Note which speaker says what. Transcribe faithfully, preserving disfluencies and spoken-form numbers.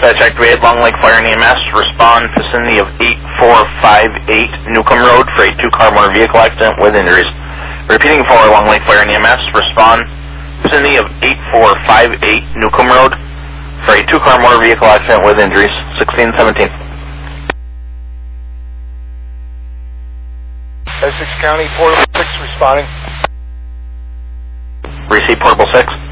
Speaker 1: Dispatch activated, Long Lake Fire and E M S. Respond vicinity of eight four five eight Newcomb Road for a two-car motor vehicle accident with injuries. Repeating for Long Lake Fire and E M S. Respond vicinity of eight four five eight Newcomb Road for a two-car motor vehicle accident with injuries. sixteen seventeen.
Speaker 2: Essex County, Portable six responding.
Speaker 1: Receive Portable six.